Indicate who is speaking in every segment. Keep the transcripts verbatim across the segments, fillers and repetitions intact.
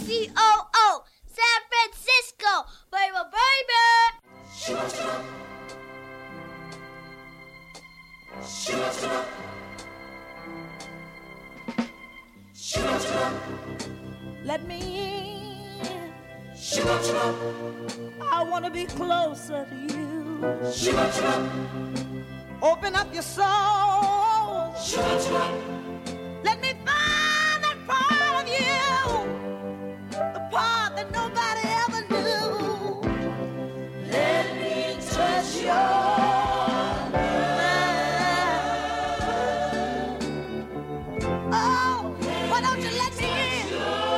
Speaker 1: C O O, San Francisco, baby, baby. Shiva, shiva. Shiva, shiva. Shiva, shiva. Let me in. Shiva, shiva. I want to be closer to you. Shiva, shiva. Open up your soul. Shiva, shiva. Let me find that part of you, the part that nobody ever knew. Let me touch your mind. Oh, why don't you let me in?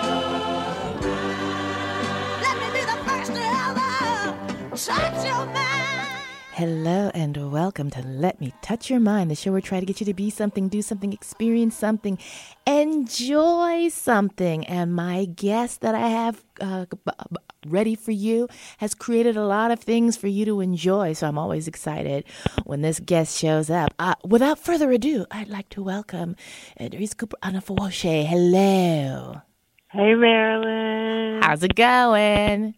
Speaker 1: Let me be the first to ever touch your mind.
Speaker 2: Hello and welcome to Let Me Touch Your Mind, the show where we try to get you to be something, do something, experience something, enjoy something. And my guest that I have uh, ready for you has created a lot of things for you to enjoy. So I'm always excited when this guest shows up. Uh, without further ado, I'd like to welcome Idris Cooper Anafawoshe. Hello.
Speaker 3: Hey, Marilyn.
Speaker 2: How's it going?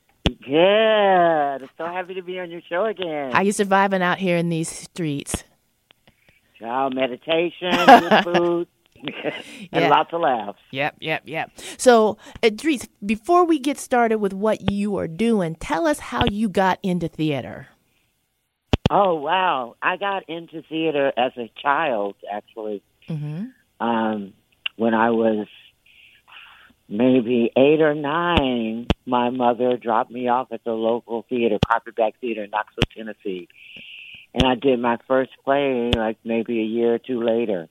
Speaker 3: Good. So happy to be on your show again.
Speaker 2: How you surviving out here in these streets?
Speaker 3: Child meditation, good food, and
Speaker 2: Yeah.
Speaker 3: lots of laughs.
Speaker 2: Yep, yep, yep. So, Idris, before we get started with what you are doing, tell us how you got into theater.
Speaker 3: Oh, wow. I got into theater as a child, actually.
Speaker 2: Mm-hmm.
Speaker 3: Um, when I was maybe eight or nine, my mother dropped me off at the local theater, Carpetbag Theater in Knoxville, Tennessee. And I did my first play like maybe a year or two later.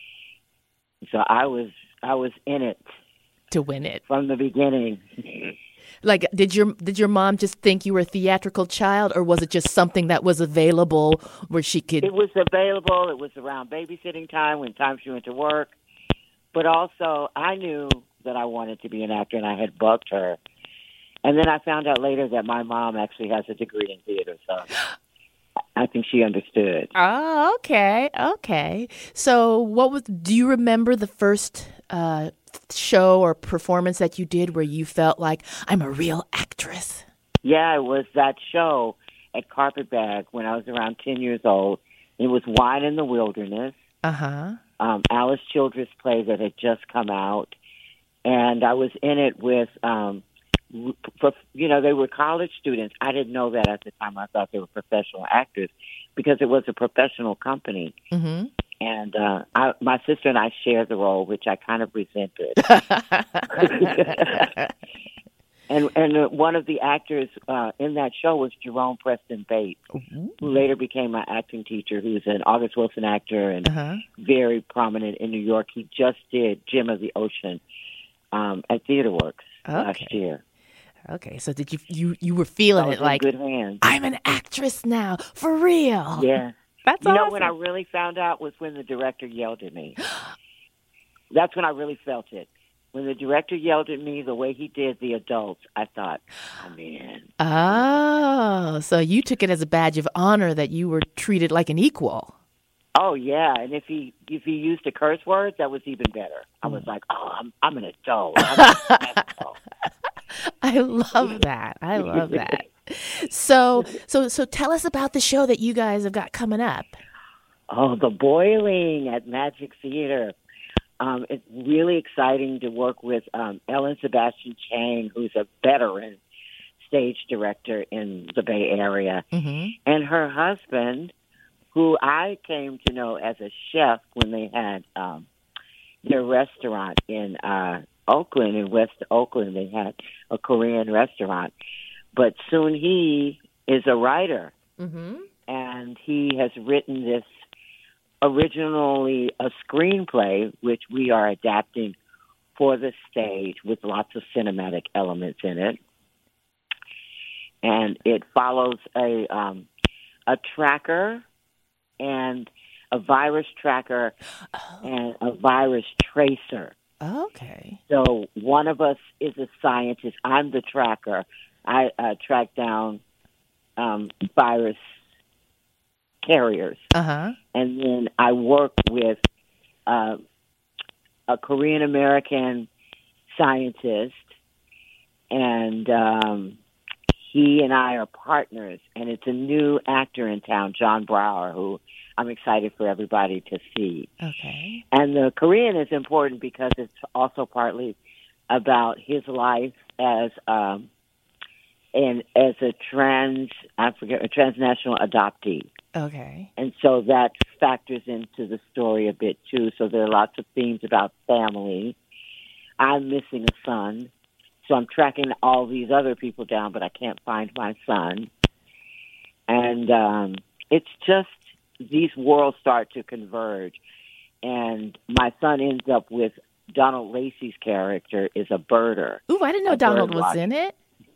Speaker 3: So I was I was in it
Speaker 2: To win it.
Speaker 3: from the beginning.
Speaker 2: Like, did your did your mom just think you were a theatrical child, or was it just something that was available where she could?
Speaker 3: It was available. It was around babysitting time, when time she went to work. But also, I knew that I wanted to be an actor, and I had bugged her. And then I found out later that my mom actually has a degree in theater, so I think she understood.
Speaker 2: Oh, okay, okay. So, what was? Do you remember the first uh, show or performance that you did where you felt like I'm a real actress?
Speaker 3: Yeah, it was that show at Carpetbag when I was around ten years old. It was Wine in the Wilderness,
Speaker 2: Uh huh.
Speaker 3: um, Alice Childress' play that had just come out. And I was in it with, um, for, you know, they were college students. I didn't know that at the time. I thought they were professional actors because it was a professional company.
Speaker 2: Mm-hmm.
Speaker 3: And uh, I, my sister and I shared the role, which I kind of resented. and and uh, one of the actors uh, in that show was Jerome Preston Bates,
Speaker 2: Mm-hmm.
Speaker 3: who later became my acting teacher, who's an August Wilson actor and
Speaker 2: Uh-huh.
Speaker 3: very prominent in New York. He just did Gem of the Ocean um, at TheaterWorks last
Speaker 2: Okay.
Speaker 3: year.
Speaker 2: Okay. So, did you you you were
Speaker 3: I
Speaker 2: feeling
Speaker 3: was
Speaker 2: it
Speaker 3: in
Speaker 2: like
Speaker 3: good hands.
Speaker 2: I'm an actress now for real?
Speaker 3: Yeah.
Speaker 2: That's
Speaker 3: You know,
Speaker 2: awesome.
Speaker 3: when I really found out was when the director yelled at me. That's when I really felt it. When the director yelled at me the way he did the adults, I thought, I'm in.
Speaker 2: Oh, so you took it as a badge of honor that you were treated like an equal.
Speaker 3: Oh, yeah. And if he if he used a curse word, that was even better. I was like, oh, I'm, I'm an adult. I'm an adult.
Speaker 2: I love that. I love that. So, so, so tell us about the show that you guys have got coming up.
Speaker 3: Oh, The Boiling at Magic Theater. Um, it's really exciting to work with um, Ellen Sebastian Chang, who's a veteran stage director in the Bay Area,
Speaker 2: Mm-hmm.
Speaker 3: and her husband, who I came to know as a chef when they had um, their restaurant in uh, Oakland, in West Oakland. They had a Korean restaurant. But soon he is a writer,
Speaker 2: Mm-hmm.
Speaker 3: and he has written this originally a screenplay, which we are adapting for the stage with lots of cinematic elements in it. And it follows a um, a tracker and a virus tracker and a virus tracer.
Speaker 2: Okay.
Speaker 3: So one of us is a scientist. I'm the tracker. I uh, track down um, virus carriers.
Speaker 2: Uh-huh.
Speaker 3: And then I work with uh, a Korean-American scientist and um, he and I are partners, and it's a new actor in town, John Brower, who I'm excited for everybody to see.
Speaker 2: Okay.
Speaker 3: And the Korean is important because it's also partly about his life as um, and as a trans, I forget, a transnational adoptee.
Speaker 2: Okay.
Speaker 3: And so that factors into the story a bit, too. So there are lots of themes about family. I'm missing a son, so I'm tracking all these other people down, but I can't find my son. And um, it's just these worlds start to converge. And my son ends up with Donald Lacey's character is a birder.
Speaker 2: Ooh, I didn't know Donald was in it.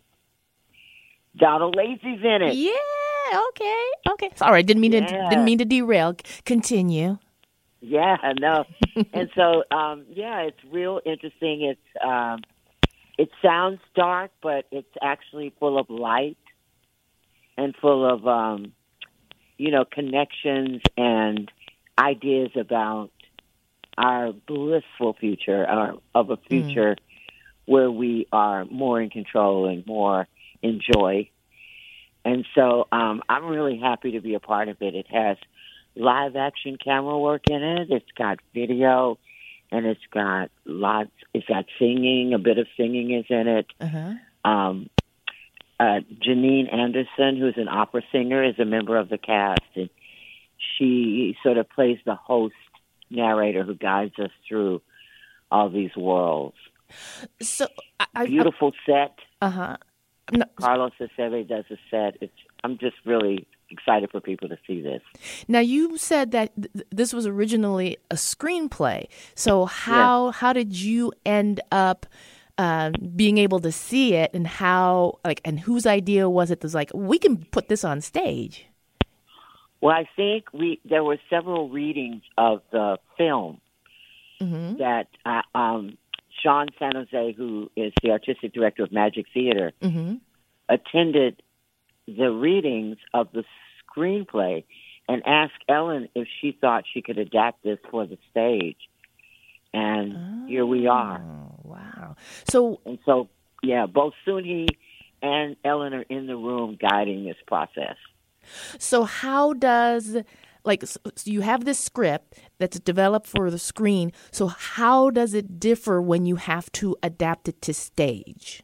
Speaker 3: Donald Lacey's in it.
Speaker 2: Yeah. Okay. Okay. Sorry, didn't mean
Speaker 3: Yeah.
Speaker 2: to didn't mean to derail. Continue.
Speaker 3: Yeah. No. And so, um, yeah, it's real interesting. It's um, it sounds dark, but it's actually full of light and full of um, you know connections and ideas about our blissful future, our, of a future mm. where we are more in control and more in joy. And so um, I'm really happy to be a part of it. It has live action camera work in it. It's got video, and it's got lots. It's got singing. A bit of singing is in it.
Speaker 2: Uh-huh.
Speaker 3: Um, uh, Janine Anderson, who's an opera singer, is a member of the cast, and she sort of plays the host narrator who guides us through all these worlds.
Speaker 2: So I,
Speaker 3: beautiful I, set.
Speaker 2: Uh huh.
Speaker 3: No. Carlos Aceve does a set. It's. I'm just really excited for people to see this.
Speaker 2: Now, you said that th- this was originally a screenplay. So how yeah. how did you end up um, being able to see it, and how like and whose idea was it? That was like, we can put this on stage.
Speaker 3: Well, I think we there were several readings of the film mm-hmm. that uh, um, Sean San Jose, who is the artistic director of Magic Theater,
Speaker 2: mm-hmm. attended
Speaker 3: the readings of the screenplay and asked Ellen if she thought she could adapt this for the stage. And oh, here we are.
Speaker 2: Wow. So,
Speaker 3: and so, yeah, both Soon-Hee and Ellen are in the room guiding this process.
Speaker 2: So how does, like, so you have this script that's developed for the screen. So how does it differ when you have to adapt it to stage?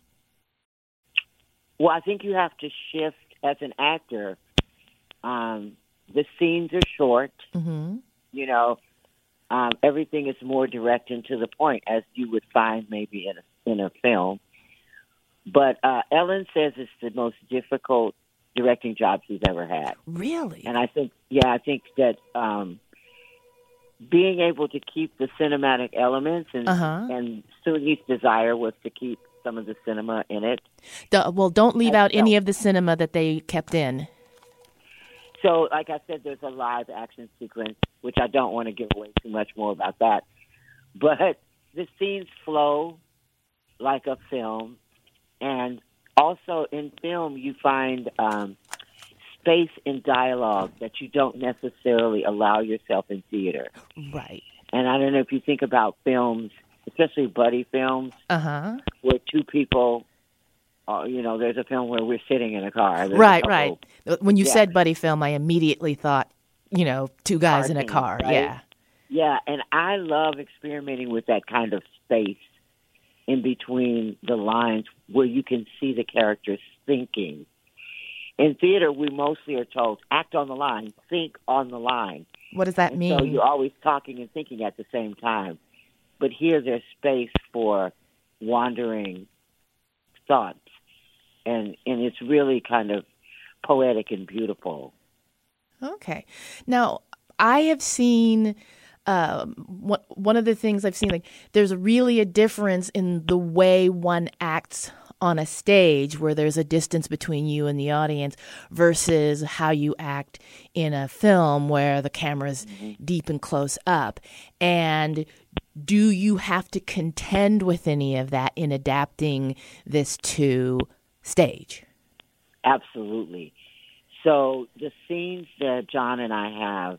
Speaker 3: Well, I think you have to shift as an actor. Um, the scenes are short.
Speaker 2: Mm-hmm.
Speaker 3: You know, um, everything is more direct and to the point, as you would find maybe in a, in a film. But uh, Ellen says it's the most difficult directing job she's ever had.
Speaker 2: Really?
Speaker 3: And I think, yeah, I think that um, being able to keep the cinematic elements and,
Speaker 2: uh-huh.
Speaker 3: and Soon-Hee's desire was to keep some of the cinema in it.
Speaker 2: The, well, don't leave out
Speaker 3: so,
Speaker 2: any of the cinema that they kept in.
Speaker 3: So, like I said, there's a live action sequence, which I don't want to give away too much more about that. But the scenes flow like a film. And also in film, you find um, space in dialogue that you don't necessarily allow yourself in theater.
Speaker 2: Right.
Speaker 3: And I don't know if you think about films, especially buddy films,
Speaker 2: uh-huh.
Speaker 3: where two people, uh, you know, there's a film where we're sitting in a car. There's
Speaker 2: right,
Speaker 3: a couple,
Speaker 2: right. When you
Speaker 3: yeah.
Speaker 2: said buddy film, I immediately thought, you know, two guys
Speaker 3: Parking,
Speaker 2: in a car.
Speaker 3: Right?
Speaker 2: Yeah.
Speaker 3: Yeah, and I love experimenting with that kind of space in between the lines where you can see the characters thinking. In theater, we mostly are told, act on the line, think on the line.
Speaker 2: What does that
Speaker 3: and
Speaker 2: mean?
Speaker 3: So you're always talking and thinking at the same time. But here there's space for wandering thoughts. And and it's really kind of poetic and beautiful.
Speaker 2: Okay. Now, I have seen... Um, what, one of the things I've seen, like, there's really a difference in the way one acts on a stage where there's a distance between you and the audience versus how you act in a film where the camera's mm-hmm. deep and close up. And do you have to contend with any of that in adapting this to stage?
Speaker 3: Absolutely. So the scenes that John and I have,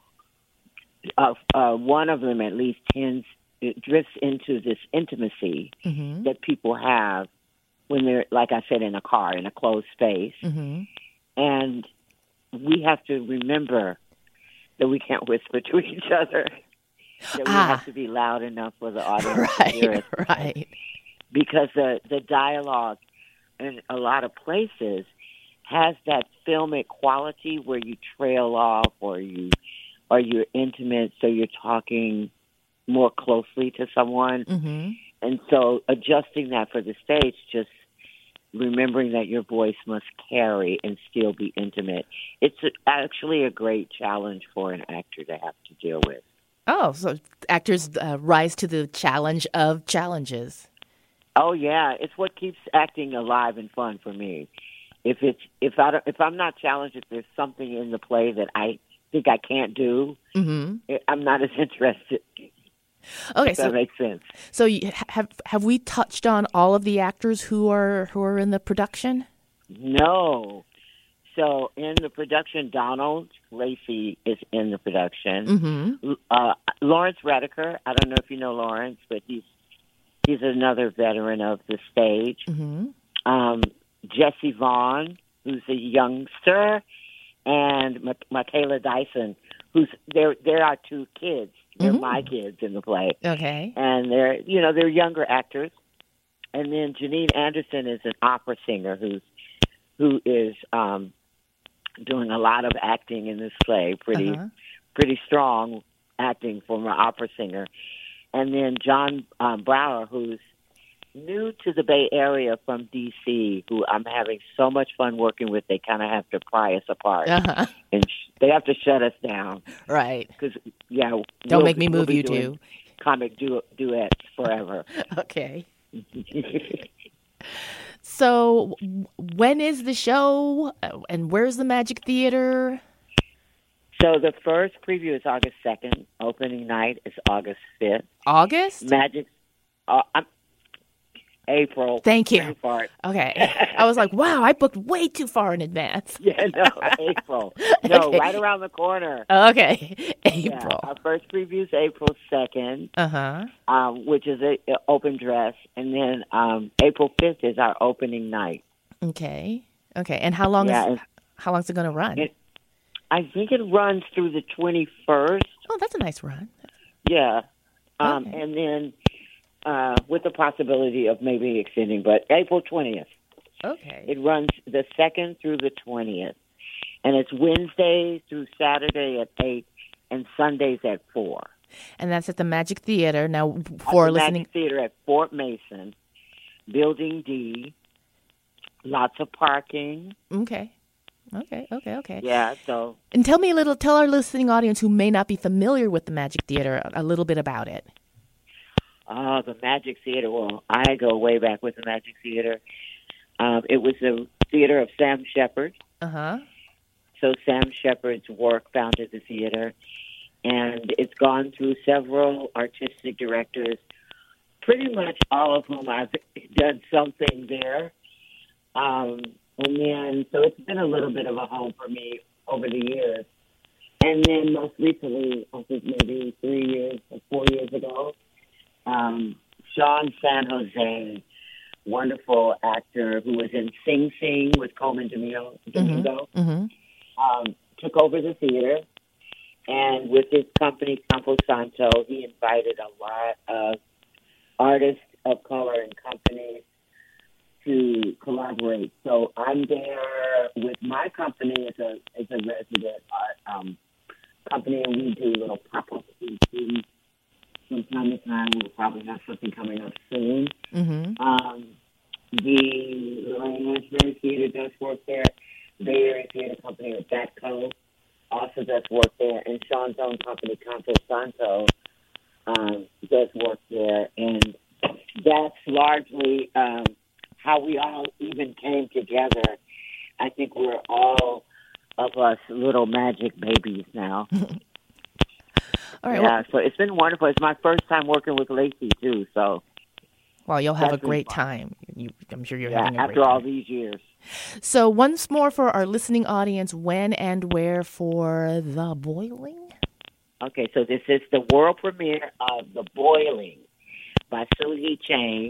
Speaker 3: Uh, uh, one of them at least tends, it drifts into this intimacy
Speaker 2: mm-hmm.
Speaker 3: that people have when they're, like I said, in a car, in a closed space.
Speaker 2: Mm-hmm.
Speaker 3: And we have to remember that we can't whisper to each other, that we
Speaker 2: Ah.
Speaker 3: have to be loud enough for the audience to hear us.
Speaker 2: Right, right.
Speaker 3: Because the, the dialogue in a lot of places has that filmic quality where you trail off or you or you're intimate, so you're talking more closely to someone.
Speaker 2: Mm-hmm.
Speaker 3: And so adjusting that for the stage, just remembering that your voice must carry and still be intimate. It's actually a great challenge for an actor to have to deal with.
Speaker 2: Oh, so actors uh, rise to the challenge of challenges.
Speaker 3: Oh yeah, it's what keeps acting alive and fun for me. If it's if I don't, if I'm not challenged, if there's something in the play that I think I can't do,
Speaker 2: Mm-hmm.
Speaker 3: I'm not as interested.
Speaker 2: Okay,
Speaker 3: If
Speaker 2: so
Speaker 3: that makes sense.
Speaker 2: so you, have have we touched on all of the actors who are who are in the production?
Speaker 3: No. So in the production, Donald Lacey is in the production.
Speaker 2: Mm-hmm.
Speaker 3: Uh, Lawrence Rediker, I don't know if you know Lawrence, but he's he's another veteran of the stage.
Speaker 2: Mm-hmm.
Speaker 3: Um, Jesse Vaughn, who's a youngster, and M- Michaela Dyson, who's there. There are two kids. They're
Speaker 2: Mhm.
Speaker 3: my kids in the play,
Speaker 2: Okay.
Speaker 3: and they're you know they're younger actors. And then Janine Anderson is an opera singer who's who is um, doing a lot of acting in this play. Pretty
Speaker 2: Uh-huh.
Speaker 3: pretty strong acting for an opera singer. And then John um, Brower, who's new to the Bay Area from D C, who I'm having so much fun working with. They kind of have to pry us apart,
Speaker 2: Uh-huh.
Speaker 3: and sh- they have to shut us down
Speaker 2: Right.
Speaker 3: because yeah,
Speaker 2: Don't
Speaker 3: we'll
Speaker 2: make
Speaker 3: be-
Speaker 2: me
Speaker 3: we'll
Speaker 2: move
Speaker 3: be
Speaker 2: you
Speaker 3: doing
Speaker 2: two.
Speaker 3: comic du- duets forever.
Speaker 2: Okay. So w- when is the show uh, and where's the Magic Theater?
Speaker 3: So the first preview is August second. Opening night is August fifth.
Speaker 2: August?
Speaker 3: Magic, uh, I'm, April.
Speaker 2: Thank you.
Speaker 3: Brain fart.
Speaker 2: Okay. I was like, wow, I booked way too far in advance.
Speaker 3: Yeah, no, April. No,
Speaker 2: Okay.
Speaker 3: right around the corner.
Speaker 2: Okay.
Speaker 3: Yeah,
Speaker 2: April.
Speaker 3: our first preview is April second,
Speaker 2: Uh-huh.
Speaker 3: um, which is a, a open dress, and then um, April fifth is our opening night.
Speaker 2: Okay. Okay. And how long
Speaker 3: Yeah,
Speaker 2: is
Speaker 3: and
Speaker 2: how long is it going to run?
Speaker 3: it- I think it runs through the twenty-first.
Speaker 2: Oh, that's a nice run.
Speaker 3: Yeah, um,
Speaker 2: Okay.
Speaker 3: and then uh, with the possibility of maybe extending, but April twentieth.
Speaker 2: Okay.
Speaker 3: It runs the second through the twentieth, and it's Wednesday through Saturday at eight, and Sundays at four.
Speaker 2: And that's at the Magic Theater. Now,
Speaker 3: At
Speaker 2: for
Speaker 3: the
Speaker 2: listening,
Speaker 3: Magic Theater at Fort Mason, Building D. Lots of parking.
Speaker 2: okay, okay, okay, okay.
Speaker 3: Yeah, so
Speaker 2: And tell me a little, tell our listening audience who may not be familiar with the Magic Theater a, a little bit about it.
Speaker 3: uh, the Magic Theater. Well, I go way back with the Magic Theater. Um, it was the theater of Sam Shepard.
Speaker 2: Uh huh.
Speaker 3: So Sam Shepard's work founded the theater, and it's gone through several artistic directors, pretty much all of whom I've done something there. Um, and then, so it's been a little bit of a home for me over the years. And then most recently, I think maybe three years or four years ago, um, Sean San Jose, wonderful actor who was in Sing Sing with Coleman Domingo, Domingo
Speaker 2: Mm-hmm.
Speaker 3: um, took over the theater. And with his company, Campo Santo, he invited a lot of artists of color and companies to collaborate. So I'm there with my company as a as a resident art um, company, and we do little pop-up things from time to time. We'll probably have something coming up soon.
Speaker 2: Mm-hmm.
Speaker 3: Um, the Lorraine Ashbury Theater does work there. The Bay Area Theater Company with Batco also does work there. And Sean's own company, Campo Santo, um, does work there. And that's largely um, how we all even came together. I think we're all of us little magic babies now.
Speaker 2: All right.
Speaker 3: Yeah,
Speaker 2: Well,
Speaker 3: so it's been wonderful. It's my first time working with Lacey, too. So,
Speaker 2: well, you'll have a
Speaker 3: that's been
Speaker 2: great
Speaker 3: fun.
Speaker 2: time. You, I'm sure you're
Speaker 3: yeah,
Speaker 2: having a
Speaker 3: after
Speaker 2: great
Speaker 3: all
Speaker 2: time.
Speaker 3: these years.
Speaker 2: So, once more for our listening audience, when and where for The Boiling?
Speaker 3: Okay, so this is the world premiere of The Boiling by Soo Hee Chang,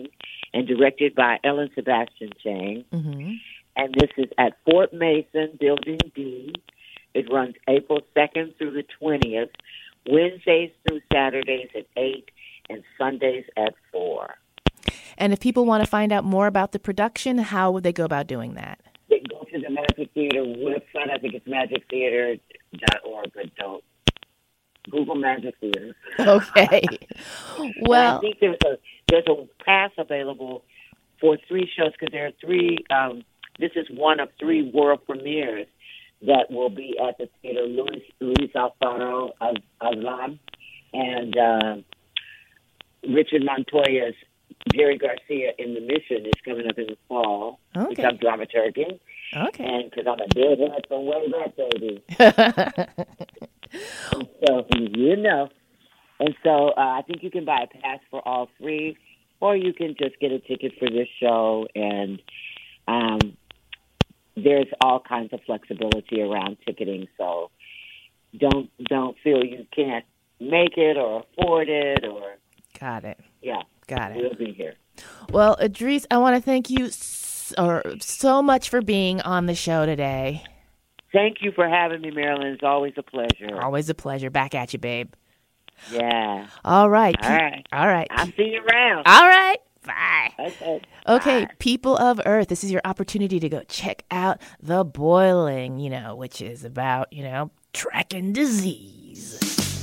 Speaker 3: and directed by Ellen Sebastian Chang.
Speaker 2: Mm-hmm.
Speaker 3: And this is at Fort Mason, Building D. It runs April second through the twentieth, Wednesdays through Saturdays at eight, and Sundays at four.
Speaker 2: And if people want to find out more about the production, how would they go about doing that?
Speaker 3: They can go to the Magic Theater website. I think it's magic theater dot org, but don't Google Magic Theater.
Speaker 2: Okay. Well,
Speaker 3: I think there's a there's a pass available for three shows because there are three. Um, this is one of three world premieres that will be at the theater. Luis Luis Alfaro Azam and uh, Richard Montoya's Jerry Garcia in the Mission is coming up in the fall,
Speaker 2: okay.
Speaker 3: which I'm dramaturging.
Speaker 2: Okay.
Speaker 3: And because I'm a deadhead from way back, baby. And so, you know. And so uh, I think you can buy a pass for all three, or you can just get a ticket for this show. And um, there's all kinds of flexibility around ticketing. So don't don't feel you can't make it or afford it or.
Speaker 2: Got it.
Speaker 3: Yeah.
Speaker 2: Got it.
Speaker 3: We'll be here.
Speaker 2: Well, Idris, I want to thank you so, or so much for being on the show today.
Speaker 3: Thank you for having me, Marilyn. It's always a pleasure.
Speaker 2: Always a pleasure. Back at you, babe.
Speaker 3: Yeah.
Speaker 2: All right.
Speaker 3: All right.
Speaker 2: All right.
Speaker 3: I'll see you around.
Speaker 2: All right. Bye.
Speaker 3: Okay.
Speaker 2: Okay,
Speaker 3: Bye.
Speaker 2: people of Earth, this is your opportunity to go check out The Boiling, you know, which is about, you know, tracking disease.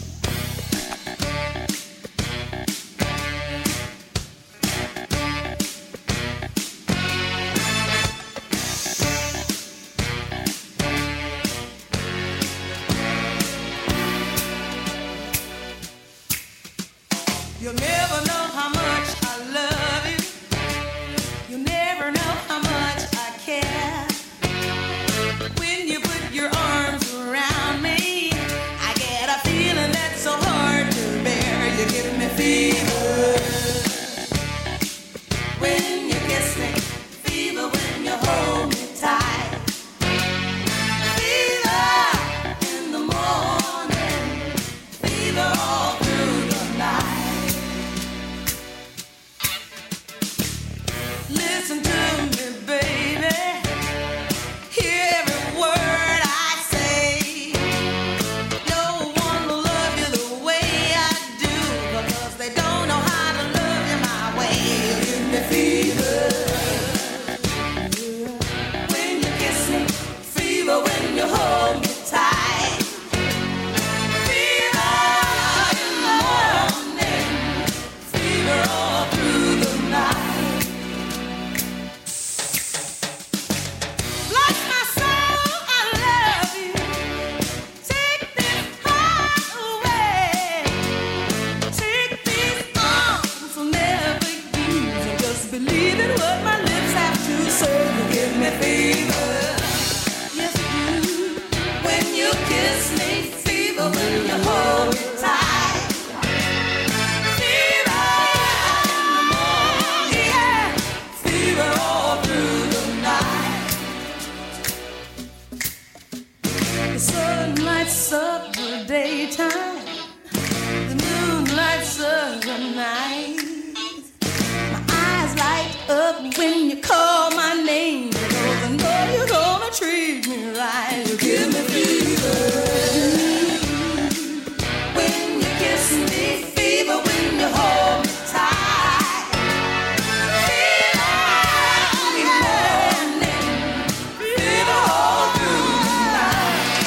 Speaker 1: You'll never know how much I love you. You'll never know how much I care. When you put your arms around me, I get a feeling that's so hard to bear. You give me fever when you kiss me, fever when you hold me tight. Fever in the morning, fever all through the night. Listen to me, baby. Hear every word I say. No one will love you the way I do, because they don't know how to love you my way. You give me fever when you kiss me, fever when you hold me tight. Fever in the morning, fever all through the night. Bless my soul, I love you. Take this heart away. Take these arms, will never use them. Just believe in what my lips have to say. You give me fever, yes you do. When you kiss me, fever when you hold me tight. Fever in the morning, yeah. Fever all through the night. The sun lights up the daytime, the moon lights up the night. My eyes light up when you call my name, because I know you're gonna treat me right. You give me fever when you kiss me, fever when you hold me tight. Fever in the morning, fever all through the night.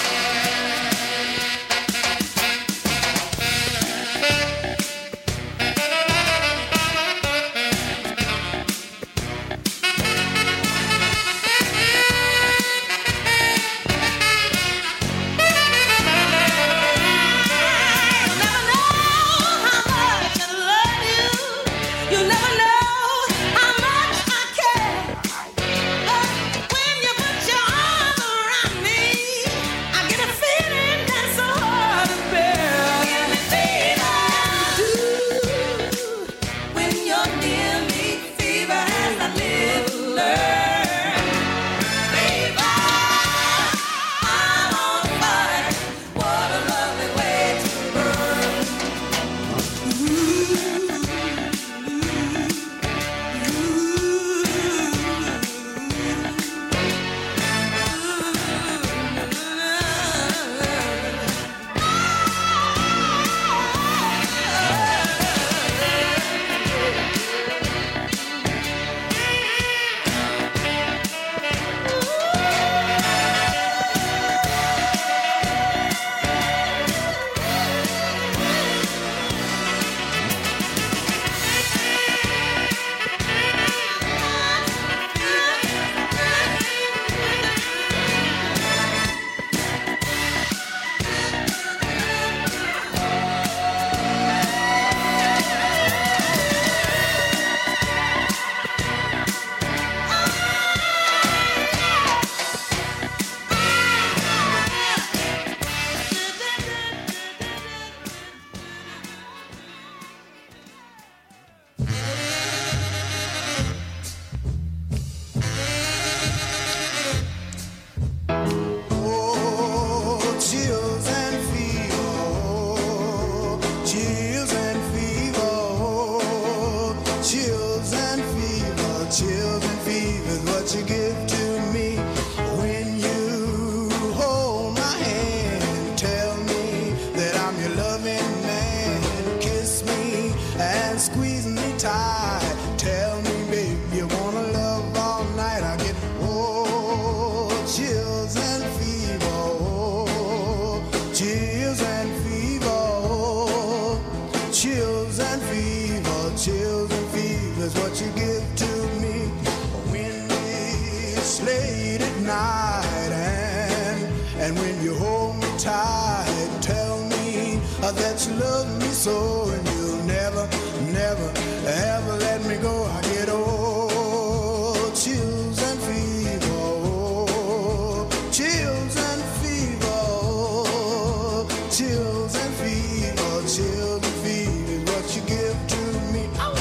Speaker 4: what you give to me. When you hold my hand, tell me that I'm your loving man. Kiss me and squeeze me tight. Tell me, babe, you wanna love all night. I get oh chills and fever, oh, chills and fever, oh, chills and fever, chills and fever is what you give to me. When it's late at night and and when you hold me tight, tell me uh, that you love me so, and you'll never, never, ever let me go. I get old chills and fever, oh, chills and fever, oh, chills and fever, chills and fever is what you give to me. Oh.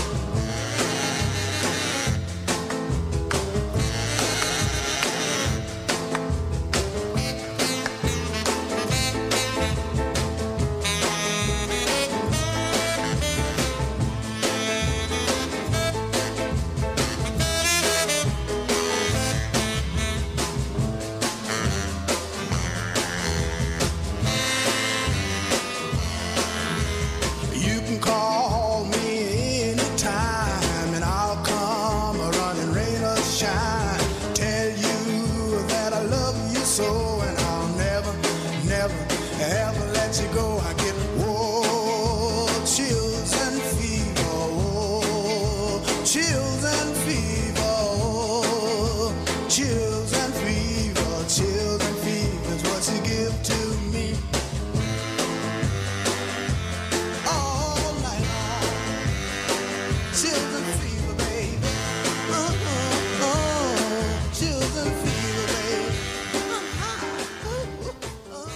Speaker 4: You can call me anytime and I'll come running rain or shine. Tell you that I love you so, and I'll never, never, ever let you go. I get oh chills and fever, oh, chills and fever, oh, chills and fever, chills and fever is what you give to me. All night long, chills and fever, baby. Uh-huh, uh, chills and fever, baby. Uh-huh, uh, uh.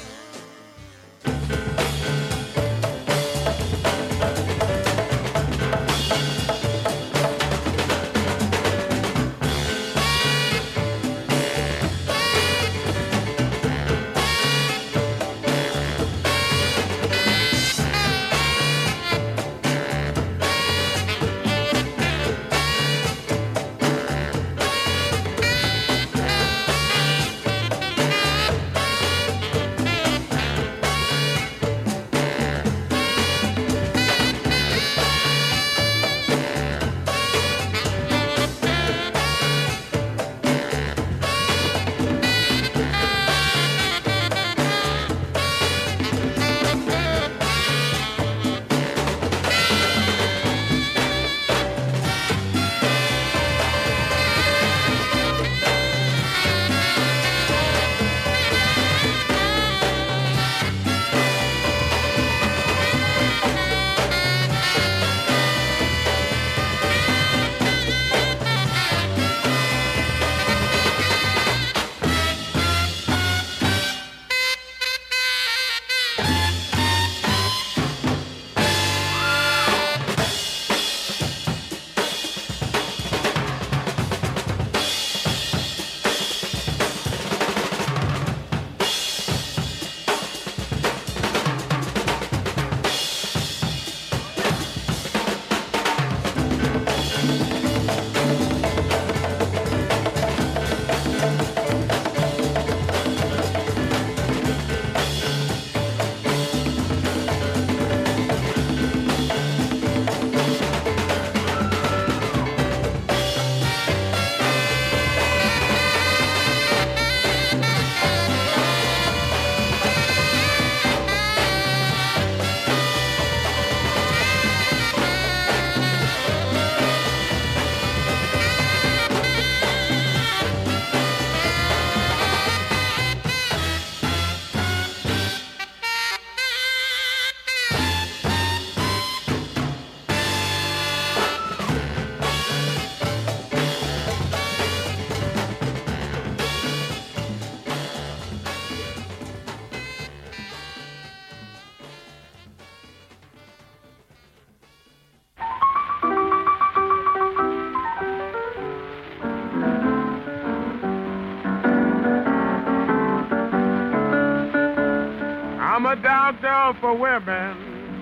Speaker 5: I'm a doctor for women.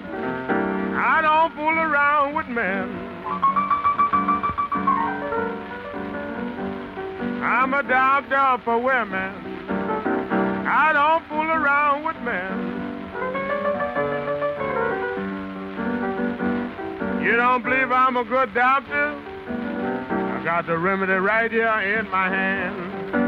Speaker 5: I don't fool around with men. I'm a doctor for women. I don't fool around with men. You don't believe I'm a good doctor? I got the remedy right here in my hand.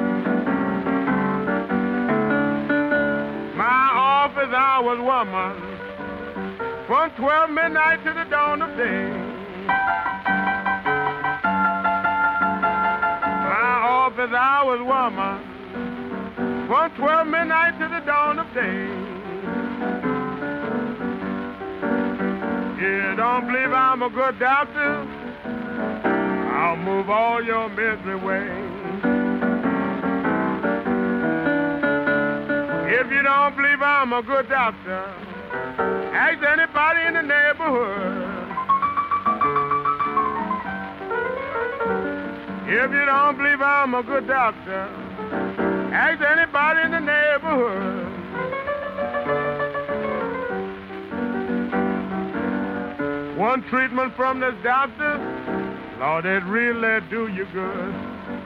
Speaker 5: My office hours, woman, from twelve midnight to the dawn of day. My office hours, woman, from twelve midnight to the dawn of day. You don't believe I'm a good doctor? I'll move all your misery away. If you don't believe I'm a good doctor, ask anybody in the neighborhood. If you don't believe I'm a good doctor, ask anybody in the neighborhood. One treatment from this doctor, Lord, it really do you good.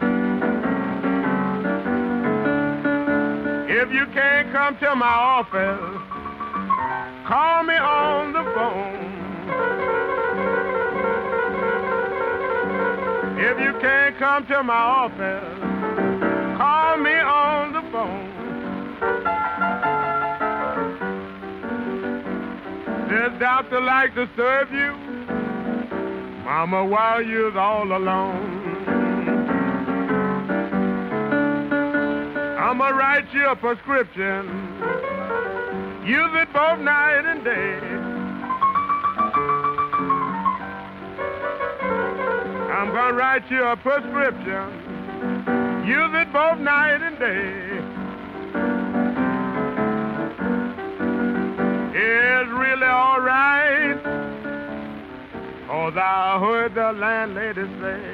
Speaker 5: If you can't come to my office, call me on the phone. If you can't come to my office, call me on the phone. This doctor like to serve you, mama, while you're all alone. I'ma write you a prescription. Use it both night and day. I'm gonna write you a prescription. Use it both night and day. It's really all right, 'cause I heard the landlady say,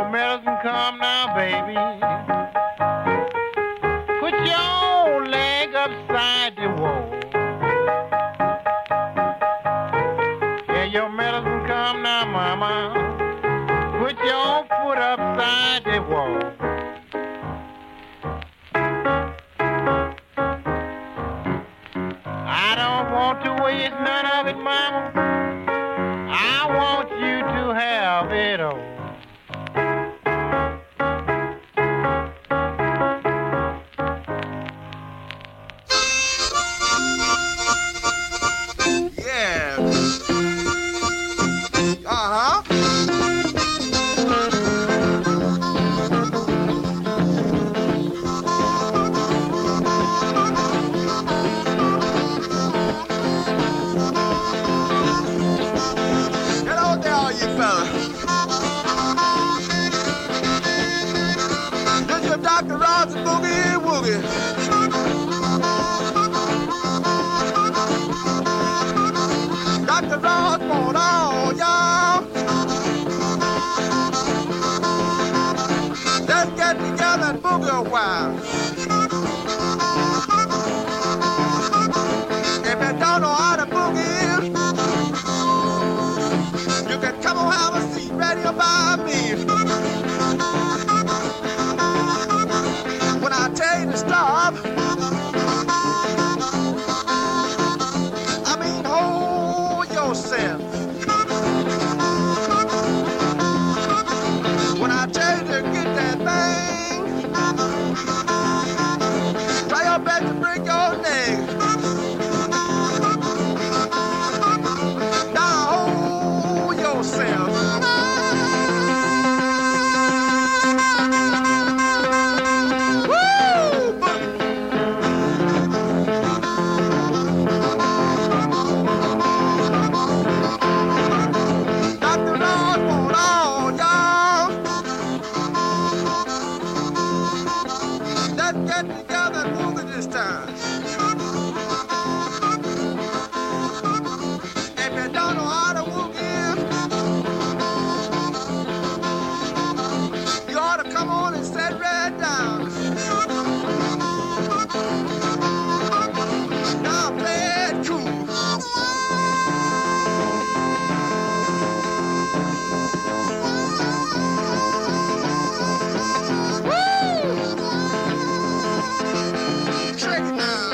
Speaker 5: your medicine come now, baby. Put your leg upside the wall. Yeah, your medicine come now, mama. Put your foot upside the wall. I don't want to waste none of it, mama. I want you to have it all.
Speaker 4: Yeah. Uh-huh. Hello there, all you fellas. This your Doctor Ross and Boogie Woogie. Doctor Ross want all y'all. Let's get together and boogie a while. If you don't know how to boogie, you can come on, have a seat ready by me. When I tell you to stop, I mean hold yourself. When I tell you to get that thing, try your best to break your neck. Now hold yourself. Woo! Doctor Lord want all y'all. Let's get together and boogie this time. If you don't know how to boogie, you ought to come on and sit right down. Now play it cool. Check it out.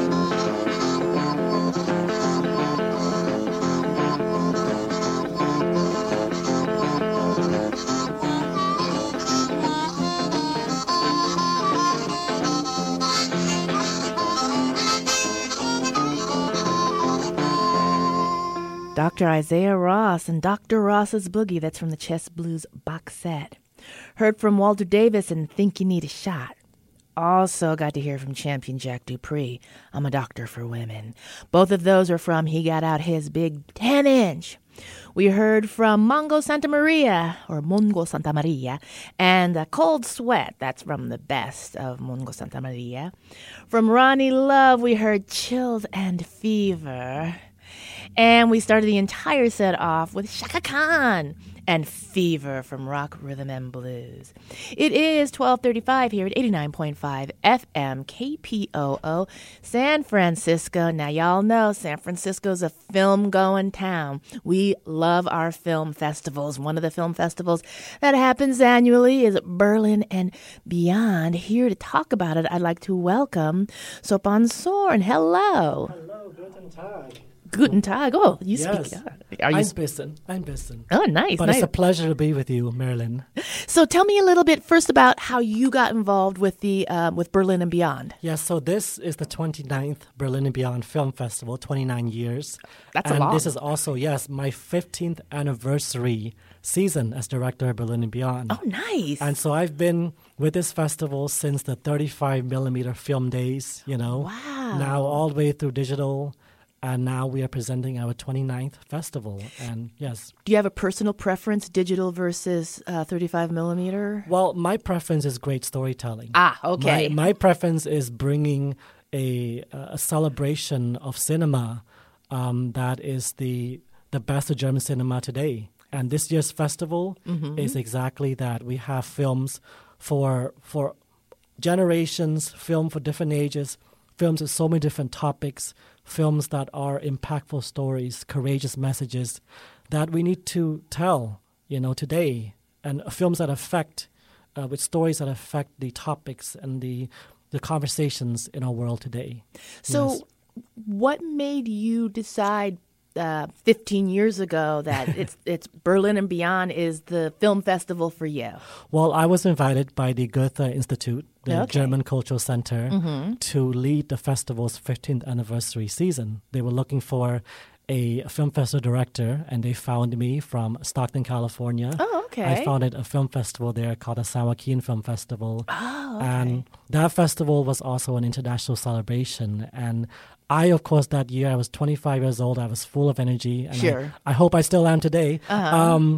Speaker 2: Doctor Isaiah Ross and Doctor Ross's Boogie, that's from the Chess Blues box set. Heard from Walter Davis and Think You Need a Shot. Also got to hear from Champion Jack Dupree, I'm a Doctor for Women. Both of those are from He Got Out His Big ten inch. We heard from Mongo Santa Maria, or Mongo Santa Maria, and uh, Cold Sweat, that's from the best of Mongo Santa Maria. From Ronnie Love, we heard Chills and Fever. And we started the entire set off with Shaka Khan and Fever from Rock, Rhythm, and Blues. It is twelve thirty-five here at eighty-nine point five F M K P O O, San Francisco. Now, y'all know San Francisco's a film-going town. We love our film festivals. One of the film festivals that happens annually is Berlin and Beyond. Here to talk about it, I'd like to welcome Sopan Sorn. Hello.
Speaker 6: Hello, guten Tag.
Speaker 2: Guten Tag. Oh, you
Speaker 6: Yes.
Speaker 2: speak. Are you?
Speaker 6: I'm Bisson. I'm Bisson.
Speaker 2: Oh, nice.
Speaker 6: But
Speaker 2: nice.
Speaker 6: it's a pleasure to be with you, Marilyn.
Speaker 2: So tell me a little bit first about how you got involved with the um, with Berlin and Beyond.
Speaker 6: Yes, so this is the twenty-ninth Berlin and Beyond Film Festival, twenty-nine years.
Speaker 2: That's a
Speaker 6: and
Speaker 2: lot.
Speaker 6: this is also, yes, my fifteenth anniversary season as director of Berlin and Beyond.
Speaker 2: Oh, nice.
Speaker 6: And so I've been with this festival since the thirty-five millimeter film days, you know.
Speaker 2: Wow.
Speaker 6: Now all the way through digital. And now we are presenting our twenty-ninth festival. And yes.
Speaker 2: Do you have a personal preference, digital versus uh, thirty-five millimeter?
Speaker 6: Well, my preference is great storytelling.
Speaker 2: Ah, okay.
Speaker 6: My, my preference is bringing a, a celebration of cinema um, that is the the best of German cinema today. And this year's festival mm-hmm. is exactly that. We have films for for generations, film for different ages, films with so many different topics, films that are impactful stories, courageous messages that we need to tell, you know, today, and films that affect, uh, with stories that affect the topics and the the conversations in our world today.
Speaker 2: So,
Speaker 6: yes.
Speaker 2: What made you decide uh, fifteen years ago that it's it's Berlin and Beyond is the film festival for you?
Speaker 6: Well, I was invited by the Goethe Institute, the
Speaker 2: Okay.
Speaker 6: German Cultural Center, mm-hmm. to lead the festival's fifteenth anniversary season. They were looking for a film festival director, and they found me from Stockton, California.
Speaker 2: Oh, okay.
Speaker 6: I founded a film festival there called the San Joaquin Film Festival.
Speaker 2: Oh, okay.
Speaker 6: And that festival was also an international celebration. And I, of course, that year, I was twenty-five years old. I was full of energy. And
Speaker 2: Sure.
Speaker 6: I, I hope I still am today.
Speaker 2: Uh-huh.
Speaker 6: Um,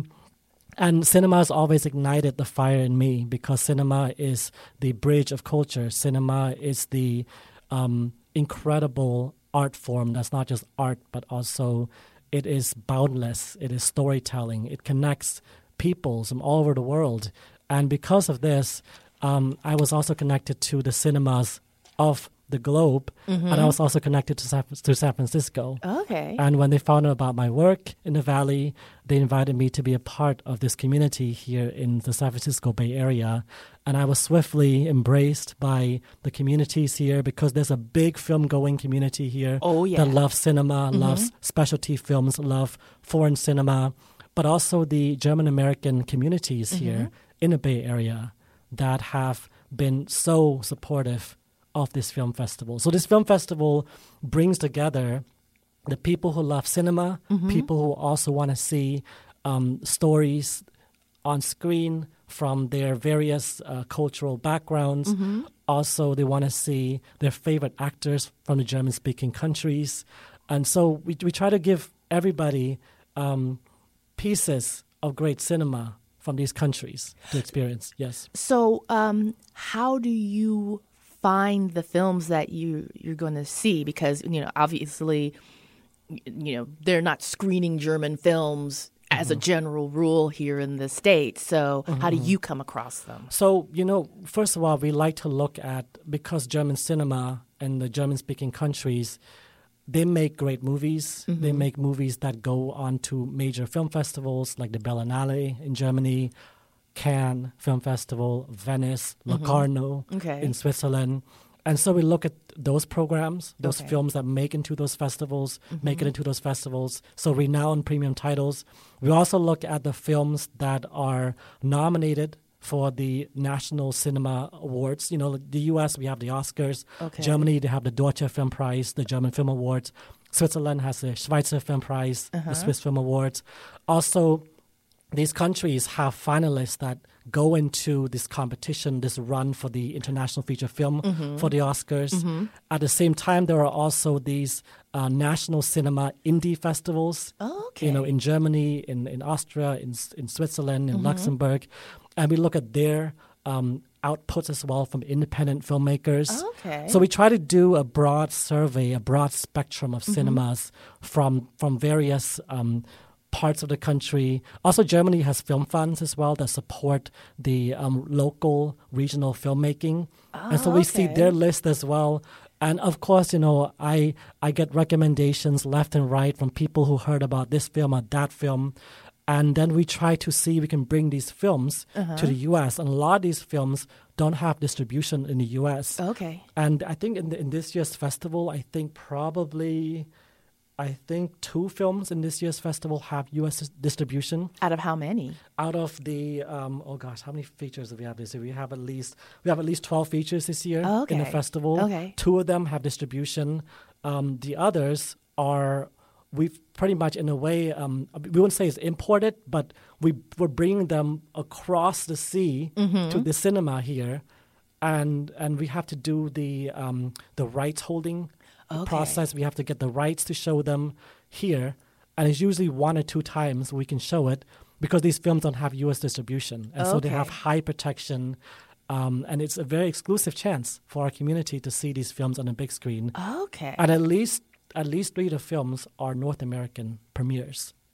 Speaker 6: and cinema has always ignited the fire in me because cinema is the bridge of culture. Cinema is the um, incredible art form that's not just art, but also it is boundless. It is storytelling. It connects peoples from all over the world. And because of this, um, I was also connected to the cinemas of the globe, mm-hmm. and I was also connected to San, to San Francisco.
Speaker 2: Okay.
Speaker 6: And when they found out about my work in the Valley, they invited me to be a part of this community here in the San Francisco Bay Area. And I was swiftly embraced by the communities here because there's a big film-going community here
Speaker 2: Oh, yeah.
Speaker 6: that loves cinema, mm-hmm. loves specialty films, love foreign cinema, but also the German-American communities mm-hmm. here in the Bay Area that have been so supportive of this film festival. So this film festival brings together the people who love cinema, mm-hmm. people who also want to see um, stories on screen from their various uh, cultural backgrounds. Mm-hmm. Also, they want to see their favorite actors from the German-speaking countries. And so we, we try to give everybody um, pieces of great cinema from these countries to experience. Yes.
Speaker 2: So um, how do you find the films that you you're going to see? Because, you know, obviously, you know, they're not screening German films mm-hmm. as a general rule here in the States. So mm-hmm. how do you come across them?
Speaker 6: So, you know, first of all, we like to look at, because German cinema and the German-speaking countries, they make great movies. Mm-hmm. They make movies that go on to major film festivals like the Berlinale in Germany, Cannes Film Festival, Venice,
Speaker 2: mm-hmm.
Speaker 6: Locarno
Speaker 2: okay.
Speaker 6: in Switzerland. And so we look at those programs, those
Speaker 2: okay.
Speaker 6: films that make into those festivals,
Speaker 2: mm-hmm.
Speaker 6: make it into those festivals. So renowned premium titles. We also look at the films that are nominated for the National Cinema Awards. You know, the U S, we have the Oscars.
Speaker 2: Okay.
Speaker 6: Germany, they have the Deutsche Film Prize, the German Film Awards. Switzerland has the Schweizer Film Prize,
Speaker 2: uh-huh.
Speaker 6: the Swiss Film Awards. Also, these countries have finalists that go into this competition, this run for the International Feature Film mm-hmm. for the Oscars. Mm-hmm. At the same time, there are also these uh, national cinema indie festivals,
Speaker 2: oh, okay.
Speaker 6: you know, in Germany, in, in Austria, in in Switzerland, in
Speaker 2: mm-hmm. Luxembourg.
Speaker 6: And we look at their um, outputs as well from independent filmmakers.
Speaker 2: Okay.
Speaker 6: So we try to do a broad survey, a broad spectrum of
Speaker 2: mm-hmm.
Speaker 6: cinemas from, from various um parts of the country. Also, Germany has film funds as well that support the um, local, regional filmmaking.
Speaker 2: Oh,
Speaker 6: and so we
Speaker 2: okay.
Speaker 6: see their list as well. And of course, you know, I I get recommendations left and right from people who heard about this film or that film. And then we try to see if we can bring these films
Speaker 2: uh-huh.
Speaker 6: to the U S. And a lot of these films don't have distribution in the U S.
Speaker 2: Okay.
Speaker 6: And I think in, the, in this year's festival, I think probably... I think two films in this year's festival have U S distribution.
Speaker 2: Out of how many?
Speaker 6: Out of the um, oh gosh, how many features do we have this year? We have at least we have at least twelve features this year
Speaker 2: oh, okay.
Speaker 6: in the festival.
Speaker 2: Okay.
Speaker 6: Two of them have distribution. Um, the others are we've pretty much in a way um, we wouldn't say it's imported, but we we're bringing them across the sea mm-hmm. to the cinema here, and and we have to do the um, the rights holding.
Speaker 2: Okay.
Speaker 6: process. We have to get the rights to show them here, and it's usually one or two times we can show it because these films don't have U S distribution, and
Speaker 2: okay.
Speaker 6: so they have high protection, um, and it's a very exclusive chance for our community to see these films on a big screen.
Speaker 2: Okay.
Speaker 6: And at least at least three of the films are North American premieres.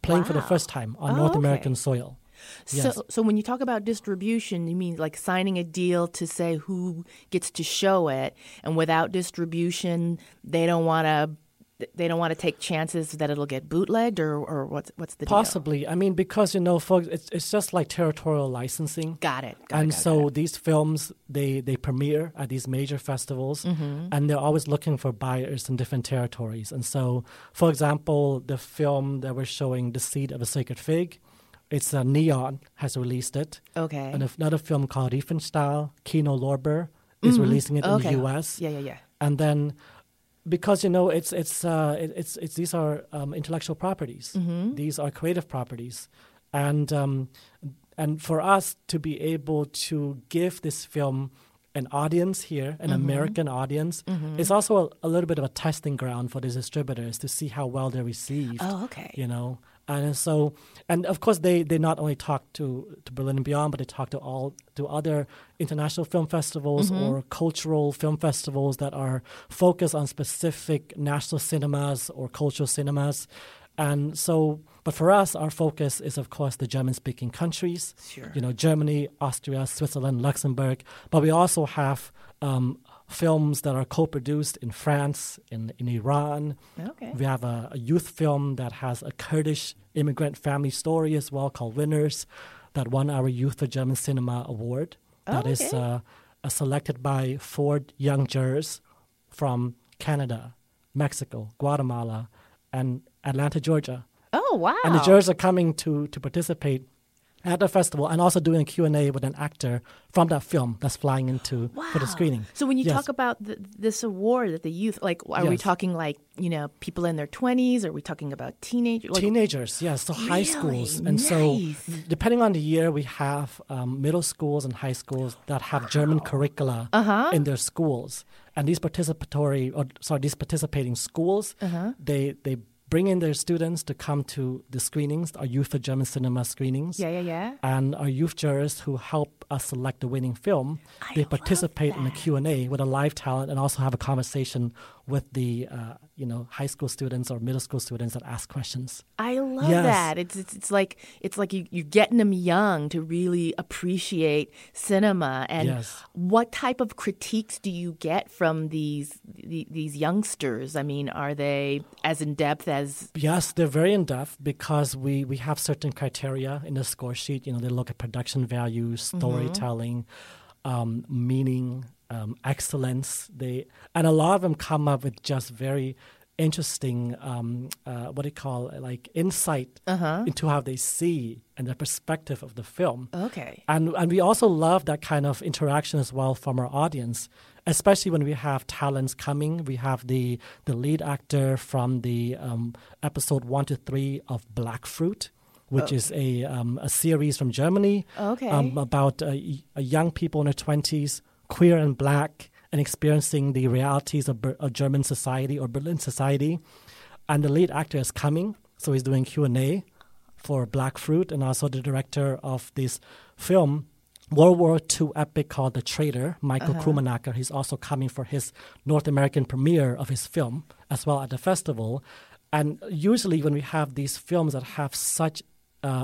Speaker 6: playing for the
Speaker 2: Wow.
Speaker 6: first time on
Speaker 2: Oh,
Speaker 6: North
Speaker 2: okay.
Speaker 6: American soil. Yes.
Speaker 2: So, so when you talk about distribution, you mean like signing a deal to say who gets to show it, and without distribution, they don't want to. They don't want to take chances that it'll get bootlegged, or, or what's what's the deal?
Speaker 6: Possibly. I mean, because, you know, folks, it's, it's just like territorial licensing.
Speaker 2: Got it. Got
Speaker 6: and
Speaker 2: it, got it,
Speaker 6: so
Speaker 2: got it.
Speaker 6: these films, they, they premiere at these major festivals,
Speaker 2: Mm-hmm.
Speaker 6: and they're always looking for buyers in different territories. And so, for example, the film that we're showing, The Seed of a Sacred Fig, it's uh, Neon has released it.
Speaker 2: Okay.
Speaker 6: And another film called Riefenstahl, Kino Lorber, is releasing it
Speaker 2: okay.
Speaker 6: in the U S.
Speaker 2: Yeah, yeah, yeah.
Speaker 6: And then, because, you know, it's it's uh, it, it's it's these are um, intellectual properties.
Speaker 2: Mm-hmm.
Speaker 6: These are creative properties, and um, and for us to be able to give this film an audience here, an
Speaker 2: Mm-hmm.
Speaker 6: American audience, is also a, a little bit of a testing ground for the distributors to see how well they're received.
Speaker 2: Oh, okay.
Speaker 6: You know, and so, and of course, they, they not only talk to, to Berlin and beyond, but they talk to all to other international film festivals
Speaker 2: Mm-hmm.
Speaker 6: or cultural film festivals that are focused on specific national cinemas or cultural cinemas. And so, but for us, our focus is, of course, the German-speaking countries.
Speaker 2: Sure.
Speaker 6: You know, Germany, Austria, Switzerland, Luxembourg. But we also have um, films that are co-produced in France, in, in Iran.
Speaker 2: Okay.
Speaker 6: We have a, a youth film that has a Kurdish immigrant family story as well called Winners that won our Youth for German Cinema Award. That
Speaker 2: Oh,
Speaker 6: is
Speaker 2: okay.
Speaker 6: uh, uh, selected by four young jurors from Canada, Mexico, Guatemala, and Atlanta, Georgia.
Speaker 2: Oh, wow.
Speaker 6: And the jurors are coming to, to participate at the festival and also doing a Q and A with an actor from that film that's flying into for the
Speaker 2: Wow.
Speaker 6: screening.
Speaker 2: So when you
Speaker 6: Yes.
Speaker 2: talk about th this award that the youth, like, are we
Speaker 6: Yes.
Speaker 2: talking like, you know, people in their twenties? Are we talking about teenagers? Like,
Speaker 6: Teenagers, yes, so high
Speaker 2: Really?
Speaker 6: schools. And
Speaker 2: Nice.
Speaker 6: so, depending on the year, we have um, middle schools and high schools that have German curricula
Speaker 2: Uh-huh.
Speaker 6: in their schools. And these participatory, or sorry, these participating schools,
Speaker 2: Uh-huh.
Speaker 6: they, they bring in their students to come to the screenings, our Youth for German Cinema screenings.
Speaker 2: Yeah, yeah, yeah.
Speaker 6: And our youth jurors who help us select the winning film,
Speaker 2: I
Speaker 6: they
Speaker 2: love
Speaker 6: participate in a
Speaker 2: that.
Speaker 6: Q and A with a live talent and also have a conversation with the uh, you know high school students or middle school students that ask questions.
Speaker 2: I love
Speaker 6: Yes.
Speaker 2: that. It's, it's it's like it's like you, you're getting them young to really appreciate cinema. And
Speaker 6: Yes.
Speaker 2: what type of critiques do you get from these the, these youngsters? I mean, are they as in depth as?
Speaker 6: Yes, they're very in depth because we, we have certain criteria in the score sheet. You know, they look at production value, storytelling, um, meaning, um, excellence. They and a lot of them come up with just very interesting, um, uh, what do you call it, like insight into how they see and the perspective of the film.
Speaker 2: Okay.
Speaker 6: And and we also love that kind of interaction as well from our audience, especially when we have talents coming. We have the the lead actor from the um, episode one to three of Black Fruit, which is a um, a series from Germany
Speaker 2: Okay.
Speaker 6: um, about uh, y- uh, young people in their twenties, queer and black, and experiencing the realities of, Ber- of German society or Berlin society. And the lead actor is coming, so he's doing Q and A for Black Fruit, and also the director of this film, World War Two epic called The Traitor, Michael Krummenacker. He's also coming for his North American premiere of his film as well at the festival. And usually when we have these films that have such uh,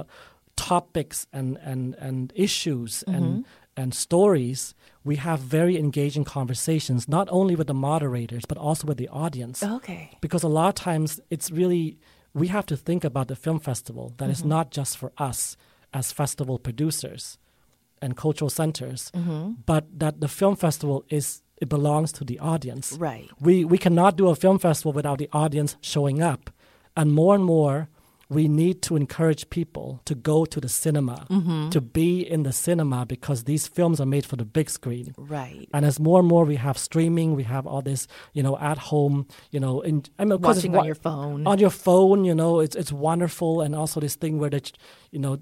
Speaker 6: topics and, and, and issues and, and stories, we have very engaging conversations, not only with the moderators, but also with the audience.
Speaker 2: Okay.
Speaker 6: Because a lot of times it's really, we have to think about the film festival that is not just for us as festival producers and cultural centers, but that the film festival is, it belongs to the audience.
Speaker 2: Right.
Speaker 6: We, we cannot do a film festival without the audience showing up. And more and more, we need to encourage people to go to the cinema, to be in the cinema, because these films are made for the big screen.
Speaker 2: Right.
Speaker 6: And as more and more we have streaming, we have all this, you know, at home, you know, in, I mean, of course it's
Speaker 2: Watching
Speaker 6: wa-
Speaker 2: on your phone.
Speaker 6: on your phone, you know, it's it's wonderful. And also this thing where, the, ch- you know,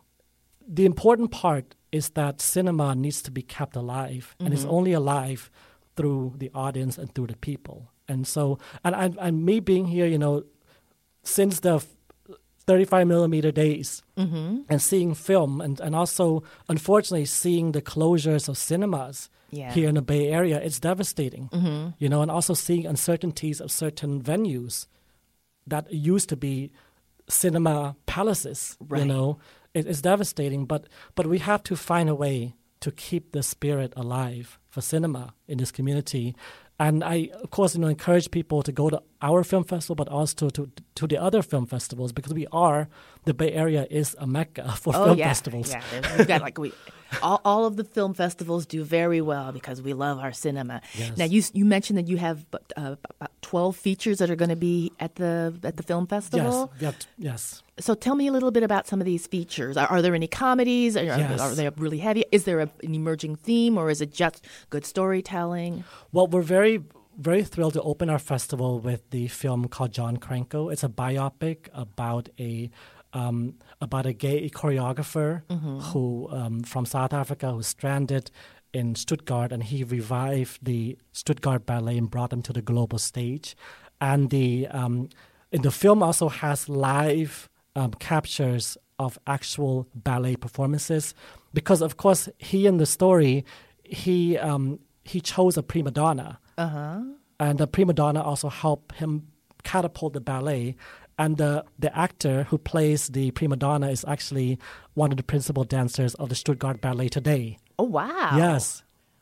Speaker 6: the important part is that cinema needs to be kept alive, and it's only alive through the audience and through the people. And so, and, and, and me being here, you know, since the f- thirty-five millimeter days and seeing film, and, and also, unfortunately, seeing the closures of cinemas
Speaker 2: Yeah.
Speaker 6: here in the Bay Area, it's devastating. You know, and also seeing uncertainties of certain venues that used to be cinema palaces.
Speaker 2: Right.
Speaker 6: You know, it, it's devastating. But but we have to find a way to keep the spirit alive for cinema in this community. And I, of course, you know, encourage people to go to our film festival, but also to to the other film festivals, because we are, the Bay Area is a mecca for
Speaker 2: Oh
Speaker 6: film
Speaker 2: yeah,
Speaker 6: festivals.
Speaker 2: yeah. There's- We've got like we, all, all of the film festivals do very well because we love our cinema.
Speaker 6: Yes.
Speaker 2: Now you you mentioned that you have uh, about twelve features that are going to be at the at the film festival.
Speaker 6: Yes, we have to- yes.
Speaker 2: So tell me a little bit about some of these features. Are, are there any comedies? Are,
Speaker 6: Yes.
Speaker 2: are they really heavy? Is there a, an emerging theme, or is it just good storytelling?
Speaker 6: Well, we're very, very thrilled to open our festival with the film called John Cranko. It's a biopic about a um, about a gay choreographer who um, from South Africa who's stranded in Stuttgart, and he revived the Stuttgart Ballet and brought them to the global stage. And the um, in the film also has live um, captures of actual ballet performances, because of course he in the story he um, he chose a prima donna.
Speaker 2: Uh-huh.
Speaker 6: And the prima donna also helped him catapult the ballet. And the, the actor who plays the prima donna is actually one of the principal dancers of the Stuttgart Ballet today.
Speaker 2: Oh, wow.
Speaker 6: Yes.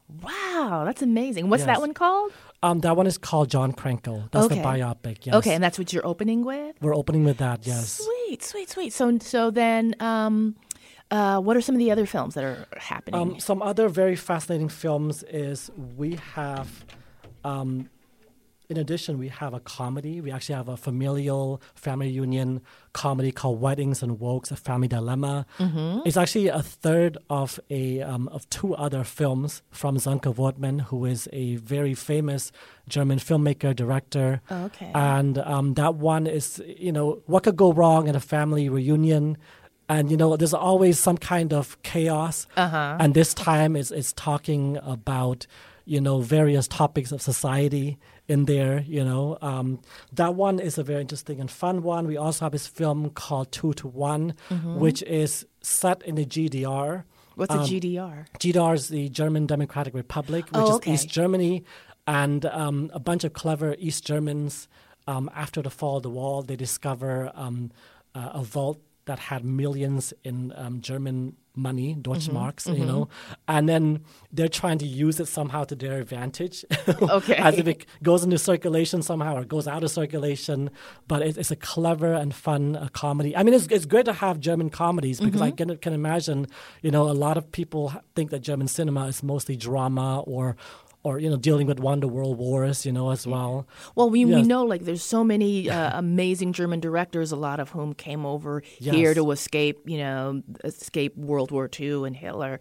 Speaker 2: Wow, that's amazing. What's
Speaker 6: Yes.
Speaker 2: that one called?
Speaker 6: Um, that one is called John Cranko. That's
Speaker 2: Okay.
Speaker 6: the biopic, yes.
Speaker 2: Okay, and that's what you're opening with?
Speaker 6: We're opening with that, yes.
Speaker 2: Sweet, sweet, sweet. So, so then, um, uh, what are some of the other films that are happening?
Speaker 6: Um, some other very fascinating films is we have, um, in addition, we have a comedy. We actually have a familial family union comedy called Weddings and Wokes, A Family Dilemma.
Speaker 2: Mm-hmm.
Speaker 6: It's actually a third of a um, of two other films from Sönke Wortmann, who is a very famous German filmmaker, director.
Speaker 2: Okay.
Speaker 6: And um, that one is, you know, what could go wrong in a family reunion? And, you know, there's always some kind of chaos.
Speaker 2: Uh-huh.
Speaker 6: And this time is is talking about, you know, various topics of society in there, you know. Um, that one is a very interesting and fun one. We also have this film called Two to One, which is set in the G D R.
Speaker 2: What's a G D R?
Speaker 6: G D R is the German Democratic Republic, which
Speaker 2: Oh,
Speaker 6: is
Speaker 2: okay.
Speaker 6: East Germany. And um, a bunch of clever East Germans, um, after the fall of the wall, they discover um, uh, a vault that had millions in um, German money, Deutschmarks,
Speaker 2: Mm-hmm.
Speaker 6: you know, and then they're trying to use it somehow to their advantage.
Speaker 2: Okay.
Speaker 6: As if it goes into circulation somehow or goes out of circulation. But it, it's a clever and fun uh, comedy. I mean, it's it's great to have German comedies because I can, can imagine, you know, a lot of people think that German cinema is mostly drama or or, you know, dealing with one of the world wars, you know, as well.
Speaker 2: Well, we, we
Speaker 6: Yes.
Speaker 2: know like there's so many uh, amazing German directors, a lot of whom came over
Speaker 6: Yes.
Speaker 2: here to escape, you know, escape World War Two and Hitler,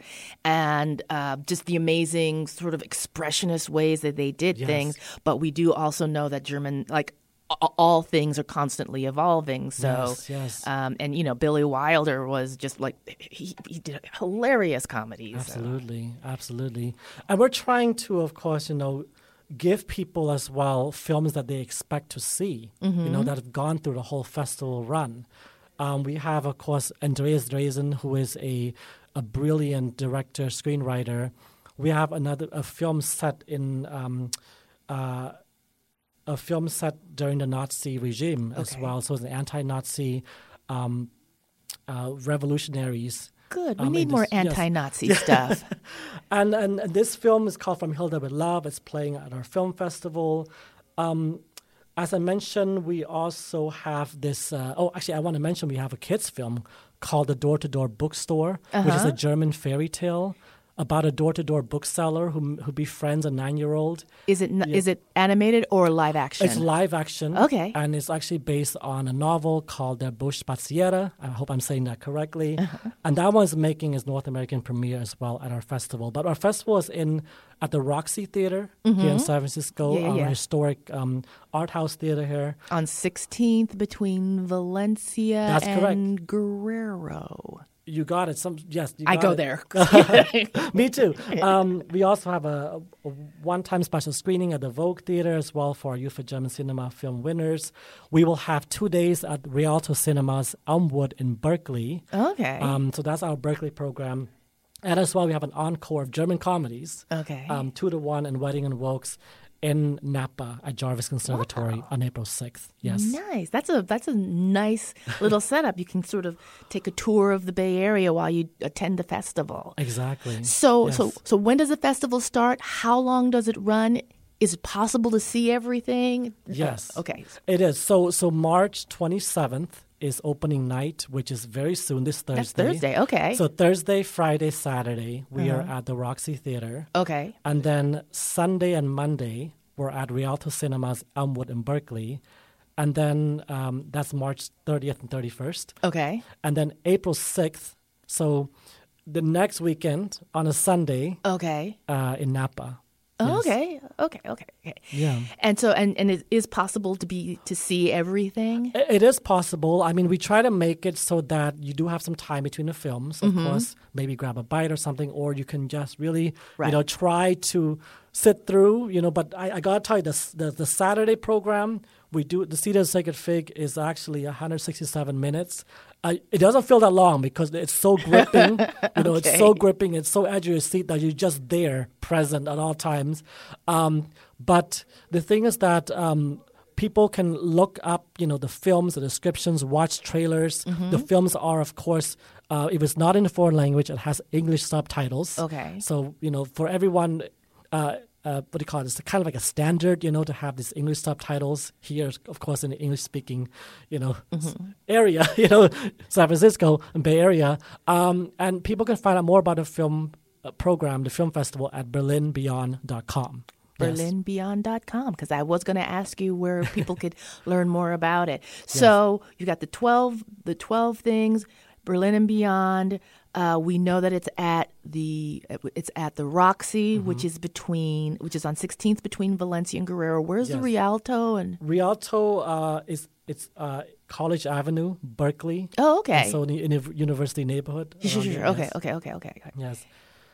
Speaker 2: and uh, just the amazing sort of expressionist ways that they did
Speaker 6: Yes.
Speaker 2: things. But we do also know that German, like a- all things are constantly evolving. So,
Speaker 6: Yes, yes.
Speaker 2: Um, and you know, Billy Wilder was just like he, he did hilarious comedies. so-
Speaker 6: Absolutely, absolutely. And we're trying to, of course, you know, give people as well films that they expect to see, you know, that have gone through the whole festival run. Um, we have, of course, Andreas Dresen, who is a, a brilliant director, screenwriter. We have another a film set in um, uh, a film set during the Nazi regime as
Speaker 2: Okay.
Speaker 6: well. So it's an anti-Nazi um, uh, revolutionaries.
Speaker 2: Good. We
Speaker 6: Um,
Speaker 2: need
Speaker 6: in
Speaker 2: more
Speaker 6: this- yes.
Speaker 2: anti-Nazi stuff.
Speaker 6: And, and and this film is called From Hilda with Love. It's playing at our film festival. Um, as I mentioned, we also have this. Uh, oh, actually, I want to mention we have a kids' film called The Door to Door Bookstore, which is a German fairy tale about a door-to-door bookseller who who befriends a nine-year-old.
Speaker 2: Is it n is it animated or live action?
Speaker 6: It's live action.
Speaker 2: Okay.
Speaker 6: And it's actually based on a novel called Der Busch Spaziere. I hope I'm saying that correctly.
Speaker 2: Uh-huh.
Speaker 6: And that one's making its North American premiere as well at our festival. But our festival is in at the Roxy Theater here in San Francisco,
Speaker 2: Mm-hmm. Yeah, yeah,
Speaker 6: our
Speaker 2: yeah.
Speaker 6: historic um, art house theater here.
Speaker 2: On sixteenth between Valencia
Speaker 6: That's correct.
Speaker 2: and Guerrero.
Speaker 6: You got it. Some yes, you
Speaker 2: I
Speaker 6: got
Speaker 2: go
Speaker 6: it.
Speaker 2: there.
Speaker 6: Me too. Um, we also have a, a one-time special screening at the Vogue Theater as well for our Youth for German Cinema film winners. We will have two days at Rialto Cinemas Elmwood in Berkeley.
Speaker 2: Okay.
Speaker 6: Um, so that's our Berkeley program. And as well, we have an encore of German comedies.
Speaker 2: Okay.
Speaker 6: Um, Two to One and Wedding and Wokes. in Napa at Jarvis Conservatory
Speaker 2: Wow.
Speaker 6: on April sixth. Yes.
Speaker 2: Nice. That's a that's a nice little setup. You can sort of take a tour of the Bay Area while you attend the festival.
Speaker 6: Exactly.
Speaker 2: So
Speaker 6: Yes.
Speaker 2: so so when does the festival start? How long does it run? Is it possible to see everything?
Speaker 6: Yes.
Speaker 2: Uh, okay.
Speaker 6: It is. So so March twenty-seventh is opening night, which is very soon, this Thursday.
Speaker 2: That's Thursday. Okay.
Speaker 6: So Thursday, Friday, Saturday, we
Speaker 2: Uh-huh.
Speaker 6: are at the Roxy Theater.
Speaker 2: okay.
Speaker 6: And then Sunday and Monday, we're at Rialto Cinemas, Elmwood in Berkeley. And then um, that's March thirtieth and thirty-first.
Speaker 2: Okay.
Speaker 6: And then April sixth, so the next weekend on a Sunday
Speaker 2: Okay.
Speaker 6: uh, in Napa.
Speaker 2: Oh,
Speaker 6: Yes.
Speaker 2: okay. Okay. Okay. Okay.
Speaker 6: Yeah.
Speaker 2: And so and and it is possible to be to see everything.
Speaker 6: I- It is possible. I mean, we try to make it so that you do have some time between the films. Of
Speaker 2: Mm-hmm.
Speaker 6: course, maybe grab a bite or something, or you can just really,
Speaker 2: Right.
Speaker 6: you know, try to sit through. You know, but I, I gotta tell you, the, s- the the Saturday program we do, the Cedar Sacred Fig, is actually one hundred sixty-seven minutes. Uh, it doesn't feel that long because it's so gripping. You know, it's so
Speaker 2: Okay.
Speaker 6: gripping. It's so edge of your seat that you're just there, present at all times. Um, but the thing is that um, people can look up, you know, the films, the descriptions, watch trailers.
Speaker 2: Mm-hmm.
Speaker 6: The films are, of course, uh, if it's not in a foreign language, it has English subtitles.
Speaker 2: Okay.
Speaker 6: So, you know, for everyone, uh, uh, what do you call it? It's kind of like a standard, you know, to have these English subtitles here, of course, in the English-speaking, you know, s- area, you know, San Francisco and Bay Area. Um, and people can find out more about the film uh, program, the film festival, at berlin beyond dot com. Yes.
Speaker 2: berlin beyond dot com because I was going to ask you where people could learn more about it. So you got the twelve the twelve things, Berlin and Beyond. Uh, we know that it's at the it's at the Roxy,
Speaker 6: Mm-hmm.
Speaker 2: which is between which is on sixteenth between Valencia and Guerrero. Where's the
Speaker 6: Yes.
Speaker 2: Rialto and
Speaker 6: Rialto uh, is it's uh, College Avenue, Berkeley.
Speaker 2: oh okay
Speaker 6: So in the, in the university neighborhood.
Speaker 2: sure,
Speaker 6: around
Speaker 2: sure,
Speaker 6: here,
Speaker 2: sure. okay
Speaker 6: yes.
Speaker 2: okay okay okay okay
Speaker 6: Yes.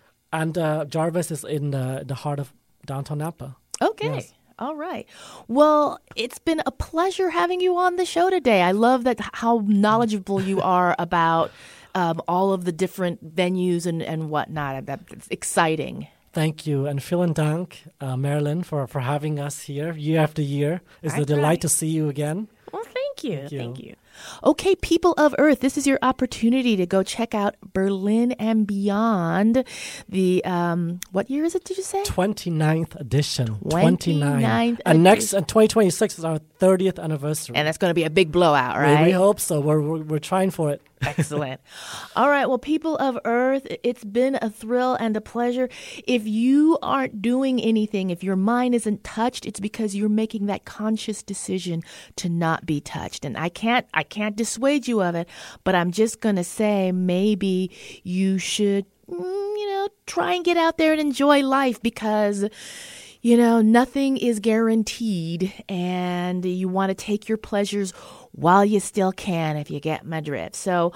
Speaker 6: And uh, Jarvis is in the, the heart of downtown Napa.
Speaker 2: okay.
Speaker 6: Yes.
Speaker 2: All right. Well, it's been a pleasure having you on the show today. I love that how knowledgeable you are about um, all of the different venues and, and whatnot. That's exciting.
Speaker 6: Thank you. And vielen Dank, uh, Marilyn, for, for having us here year after year. It's a
Speaker 2: That's
Speaker 6: delight
Speaker 2: right.
Speaker 6: to see you again.
Speaker 2: Well, thank you.
Speaker 6: Thank you.
Speaker 2: Thank you. Okay, people of Earth, this is your opportunity to go check out Berlin and Beyond. The, um, what year is it, did you say?
Speaker 6: twenty-ninth edition.
Speaker 2: twenty-ninth
Speaker 6: And next,
Speaker 2: edition.
Speaker 6: and twenty twenty-six is our thirtieth anniversary.
Speaker 2: And that's going to be a big blowout,
Speaker 6: We-
Speaker 2: right?
Speaker 6: we hope so. We're, we're, we're trying for it.
Speaker 2: Excellent. All right. Well, people of Earth, it's been a thrill and a pleasure. If you aren't doing anything, if your mind isn't touched, it's because you're making that conscious decision to not be touched. And I can't, I can't dissuade you of it, but I'm just going to say maybe you should, mm, you know, try and get out there and enjoy life because you know, nothing is guaranteed, and you want to take your pleasures while you still can, if you get my drift. So,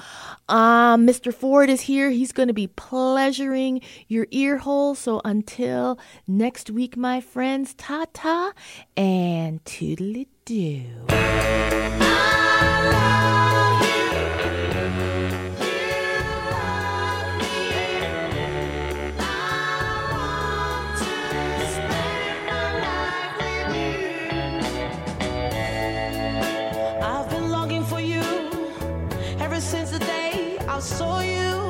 Speaker 2: um, Mister Ford is here. He's going to be pleasuring your ear hole. So until next week, my friends, ta-ta and toodly-doo.
Speaker 1: I've been longing for you ever since the day I saw you.